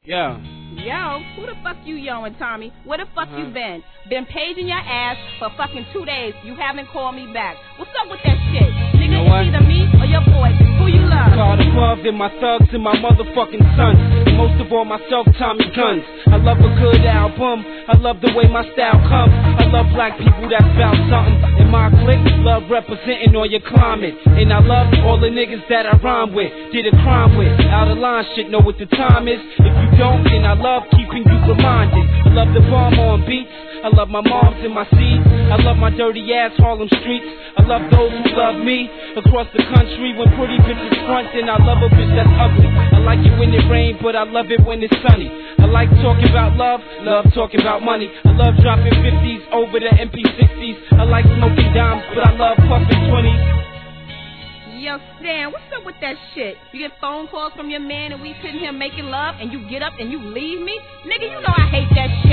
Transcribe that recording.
Yeah. Yo, who the fuck you yoing, Tommy? Where the fuck you been? Been paging your ass for fucking 2 days. You haven't called me back. What's up with that shit? Nigga, it's either me or your boy. Who you love? God above, then my thugs and my motherfucking sons. And most of all, myself, Tommy Guns. I love a good album. I love the way my style comes. I love black people that's about something. And my clique love representing on your climate. And I love all the niggas that I rhyme with, did a crime with. Out of line shit, know what the time is. If you don't, then I love keeping you reminded. I love the bomb on beats. I love my moms and my seeds. I love my dirty ass Harlem streets. I love those who love me across the country. When pretty bitches front, then I love a bitch that's ugly. I like it when it rains, but I love it when it's sunny. I like talking about love talking about money. I love dropping 50s over the MP60s. I like smoking dimes, but I love puffing 20s. Yo, Stan, what's up with that shit? You get phone calls from your man and we sitting here making love and you get up and you leave me? Nigga, you know I hate that shit.